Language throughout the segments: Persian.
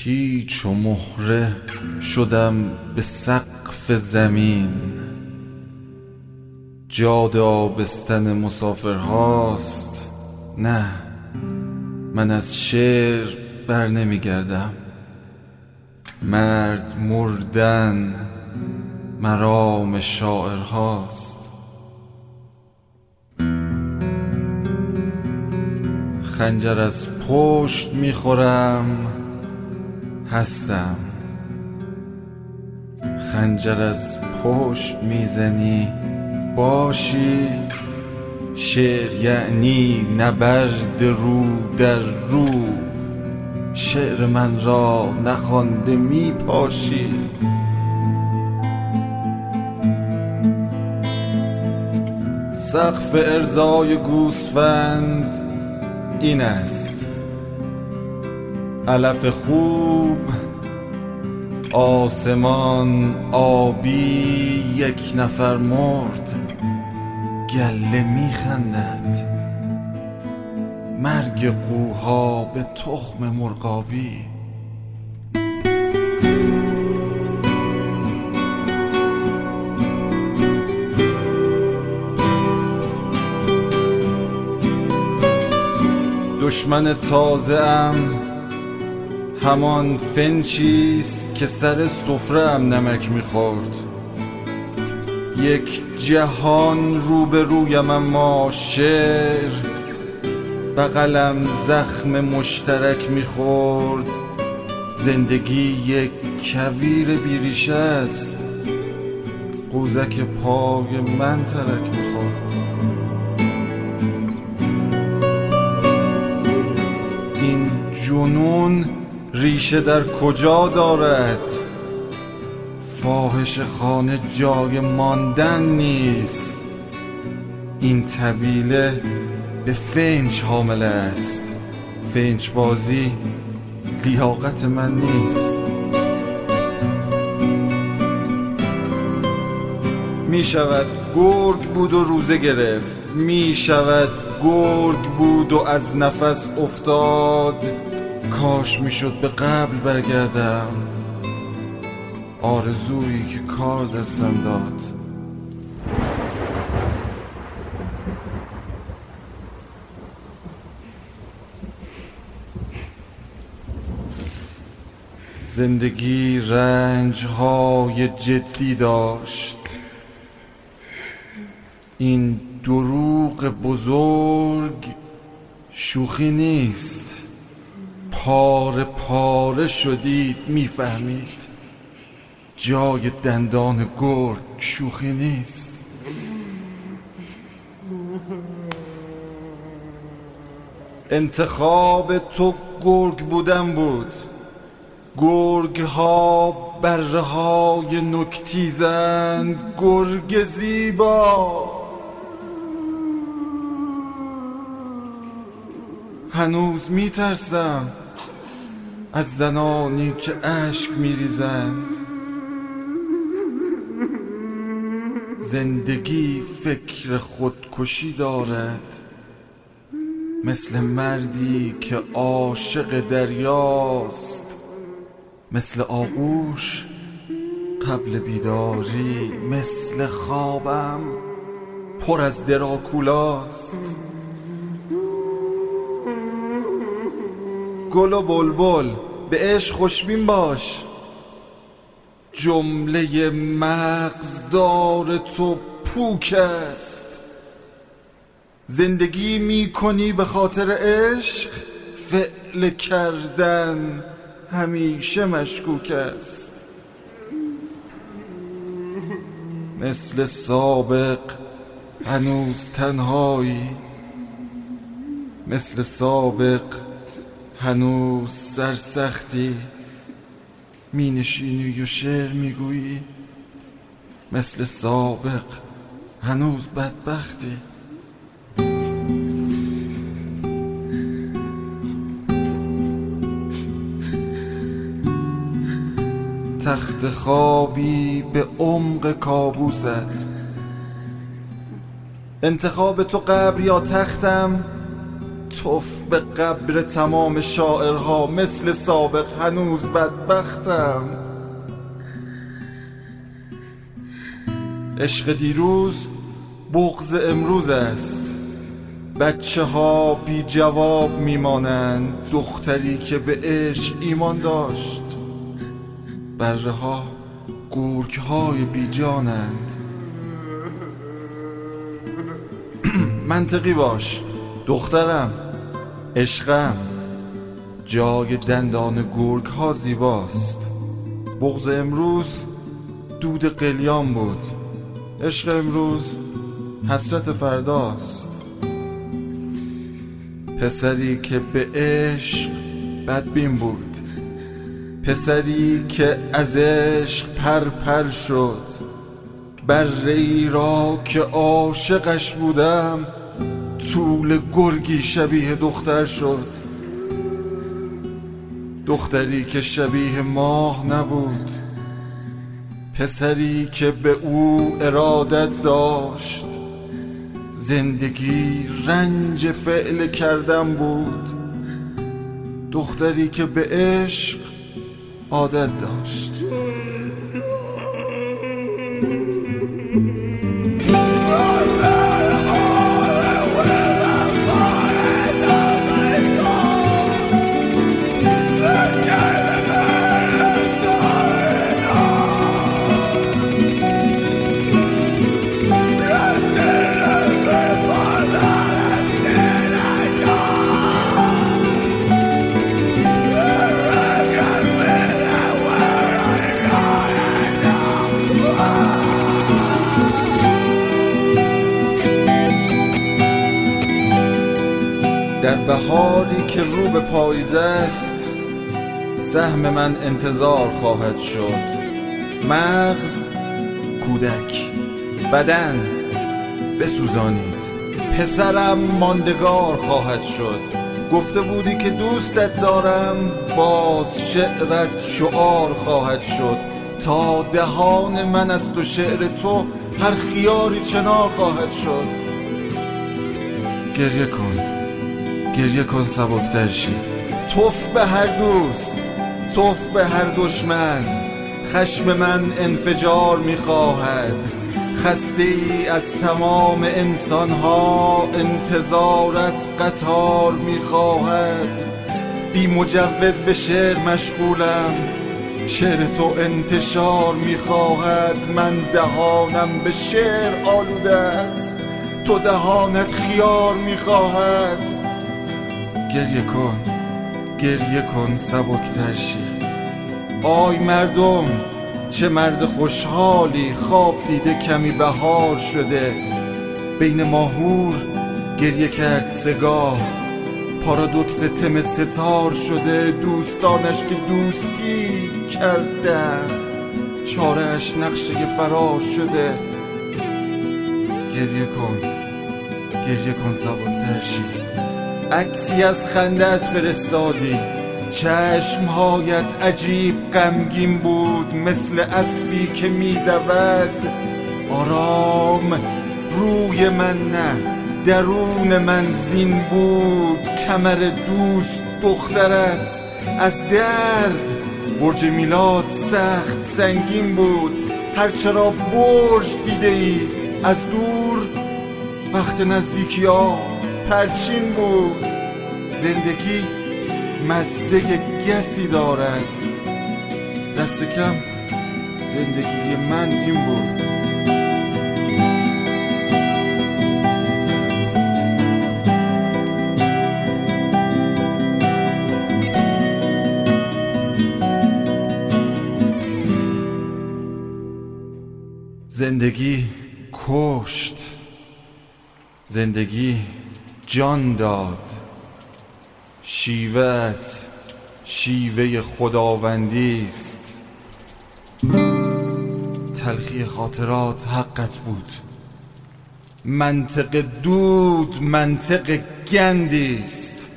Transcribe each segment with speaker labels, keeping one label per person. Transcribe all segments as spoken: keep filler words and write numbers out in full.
Speaker 1: پیچ و مهره شدم به سقف زمین، جاده آبستن مسافرهاست. نه، من از شعر بر نمی گردم. مرد مردن مرام شاعرهاست. خنجر از پشت میخورم هستم، خنجر از پشت میزنی باشی. شعر یعنی نبرد رو در رو، شعر من را نخوانده میپاشی. سقف ارزای گوسفند این است، علف خوب آسمان آبی. یک نفر مرد گله میخندد، مرگ قوها به تخم مرغابی. دشمن تازه ام همان فنچیست که سر سفره ام نمک میخورد. یک جهان روبرویم اما شعر بغلم زخم مشترک میخورد. زندگی یک کویر بیریشه است، قوزک پای من ترک میخورد. این جنون ریشه در کجا دارد؟ فاحش خانه جای ماندن نیست. این طویله به فنج حامله است، فنج بازی لیاقت من نیست. می شود گرگ بود و روزه گرفت، می شود گرگ بود و از نفس افتاد. کاش می شد به قبل برگردم، آرزویی که کار دستم داد. زندگی رنج‌های جدی داشت، این دروغ بزرگ شوخی نیست. پاره پاره شدید میفهمید، جای دندان گرگ شوخی نیست. انتخاب تو گرگ بودن بود. گرگ ها بره های نکتیزن، گرگ زیبا. هنوز میترسم از زنانی که اشک میریزند. زندگی فکر خودکشی دارد، مثل مردی که عاشق دریاست. مثل آغوش قبل بیداری، مثل خوابم پر از دراکولاست. گل و بلبل به عشق خوشبین باش، جمله مغزدار تو پوک است. زندگی می کنی به خاطر عشق، فعل کردن همیشه مشکوک است. مثل سابق هنوز تنهایی، مثل سابق هنوز سرسختی. می نشینی و شعر می گویی، مثل سابق هنوز بدبختی. تخت خوابی به عمق کابوست. انتخاب تو قبر یا تختم، توف به قبر تمام شاعرها، مثل سابق هنوز بدبختم. عشق دیروز بغض امروز است، بچه ها بی جواب میمانند. دختری که به عشق ایمان داشت، بره ها گرگ های بی جانند. منطقی باش دخترم، عشقم، جای دندان گرگ ها زیباست. بغض امروز دود قلیان بود، عشق امروز حسرت فرداست. پسری که به عشق بدبین بود، پسری که از عشق پر پر شد. بره‌ای را که عاشقش بودم، طول گرگی شبیه دختر شد. دختری که شبیه ماه نبود، پسری که به او ارادت داشت. زندگی رنج فعل کردن بود، دختری که به عشق عادت داشت. در بهاری که رو به پاییزه است، سهم من انتظار خواهد شد. مغز کودک، بدن بسوزانید، پسرم ماندگار خواهد شد. گفته بودی که دوستت دارم، باز شعرت شعار خواهد شد. تا دهان من از تو شعر تو هر خیاری چنار خواهد شد. گریه کن، گریه کن سبکتر شی. توف به هر دوست، توف به هر دشمن. خشم من انفجار میخواهد. خسته ای از تمام انسانها، انتظارت قطار میخواهد. بی مجوز به شعر مشغولم، شعر تو انتشار میخواهد. من دهانم به شعر آلوده است، تو دهانت خیار میخواهد. گریه کن، گریه کن سبکتر شی. آی مردم، چه مرد خوشحالی، خواب دیده کمی بهار شده. بین ماهور گریه کرد سگاه، پارادوکس تم ستار شده. دوستانش که دوستی کردن، چاره‌اش نقشه فرار شده. گریه کن، گریه کن سبکتر شی. عکسی از خندت فرستادی، چشمهایت عجیب غمگین بود، مثل اسبی که میدود آرام. روی من نه، درون من زین بود. کمر دوست دخترت از درد، برج میلاد سخت سنگین بود. هرچرا برج دیده ای از دور، وقت نزدیکی ها پرچین بود. زندگی مزه گسی دارد، دست کم زندگی من این بود. زندگی کشت، زندگی جان داد. شیوه‌ات شیوه خداوندی است. تلخی خاطرات حقت بود. منطق دود منطق گندی است.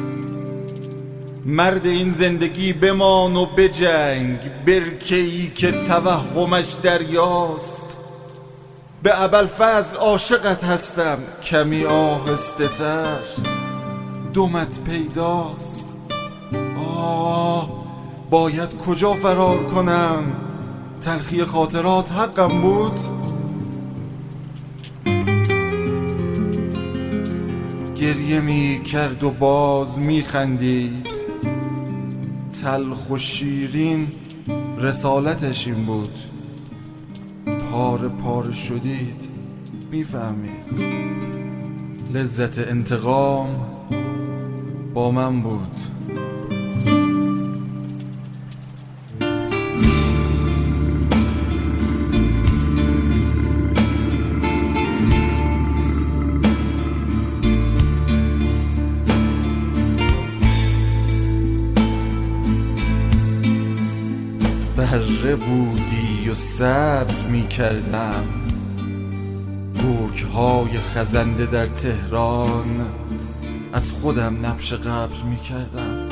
Speaker 1: مرد این زندگی بمان و بجنگ، برکه‌ای که توهمش دریاست. به ابوالفضل عاشقت هستم، کمی آهسته تر. دمت پیداست. آه باید کجا فرار کنم؟ تلخی خاطرات حقم بود. گریه می کرد و باز می خندید، تلخ و شیرین رسالتش این بود. پاره پاره شدید میفهمید، لذت انتقام با من بود. بره بودی و سبز می کردم گرگ‌های خزنده در تهران، از خودم نبش قبر می کردم.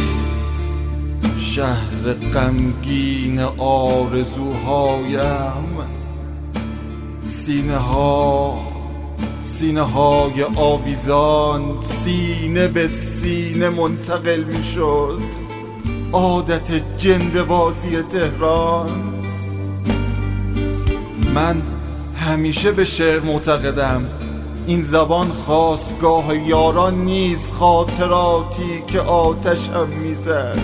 Speaker 1: شهر غمگین آرزوهایم، سینه ها سینه های آویزان سینه به سینه منتقل می شد. عادت جنده بازی تهران. من همیشه به شعر معتقدم، این زبان خاستگاه یاران نیست، خاطراتی که آتشم میزد.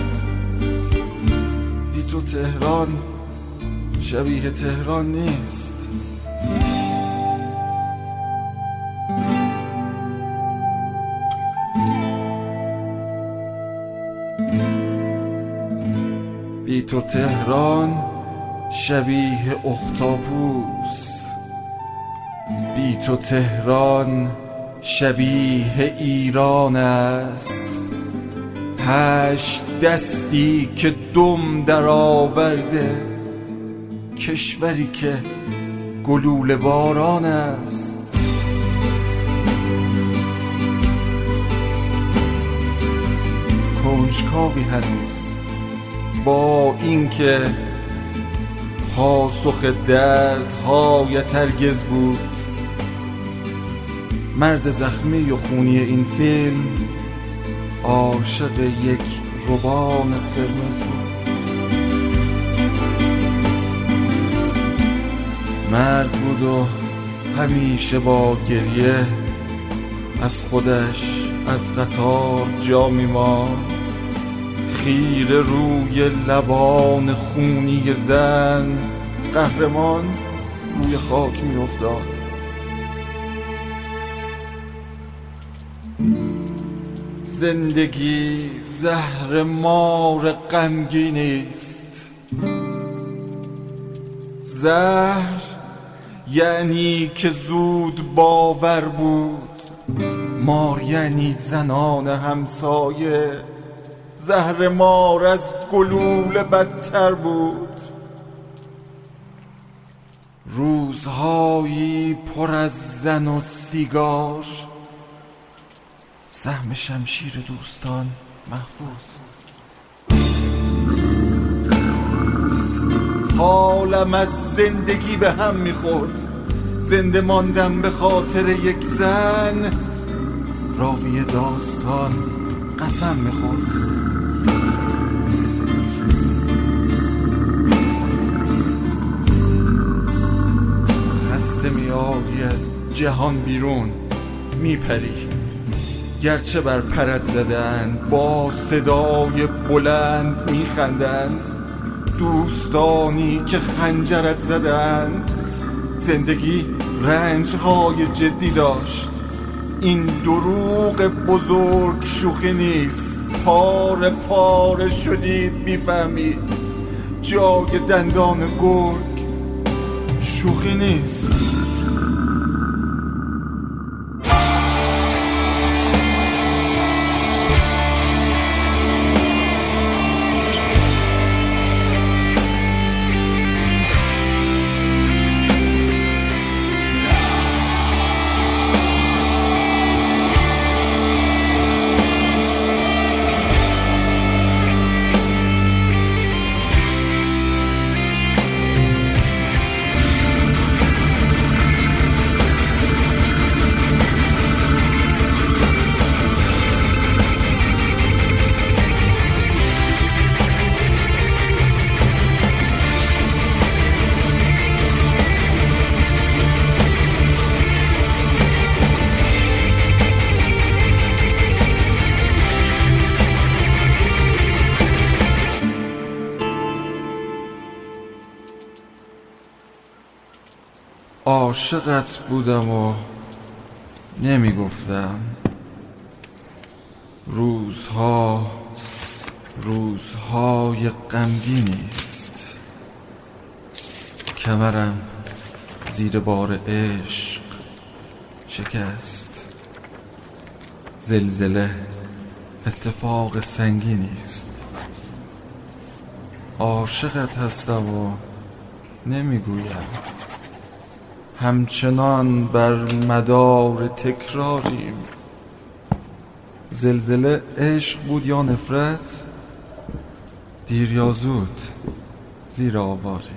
Speaker 1: بی تو تهران شبیه تهران نیست. بی تو تهران شبیه اختاپوس، بی تو تهران شبیه ایران است. هشت دستی که دم در آورده، کشوری که گلوله باران است. کنجکاوی هنوز با اینکه پاسخ دردهایت هرگز بود. مرد زخمی و خونی این فیلم عاشق یک روبان قرمز بود. مرد بود و همیشه با گریه از خودش از قطار جا می‌ماند. خیره روی لبان خونی زن، قهرمان روی خاک می افتاد. زندگی زهر مار غمگینی است. زهر یعنی که زود باور بود، مار یعنی زنان همسایه. زهر مار از گلوله بدتر بود. روزهایی پر از زن و سیگار، سهم شمشیر دوستان محفوظ. حالم از زندگی به هم میخورد. زنده ماندم به خاطر یک زن، راوی داستان قسم میخورد. خسته میآیی از جهان بیرون میپری، گرچه بر پرت زدند با صدای بلند میخندند. دوستانی که خنجرت زدند. زندگی رنجهای جدی داشت. این دروغ بزرگ شوخی نیست. پاره پاره شدید میفهمید، جای دندان گرگ شوخی نیست. عاشقت بودم و نمیگفتم. روزها روزهای غمگینیست، کمرم زیر بار عشق شکست. زلزله اتفاق سنگینیست. عاشقت هستم و نمیگویم، همچنان بر مدار تکراریم. زلزله عشق بود یا نفرت، دیر یا زود زیر آواریم.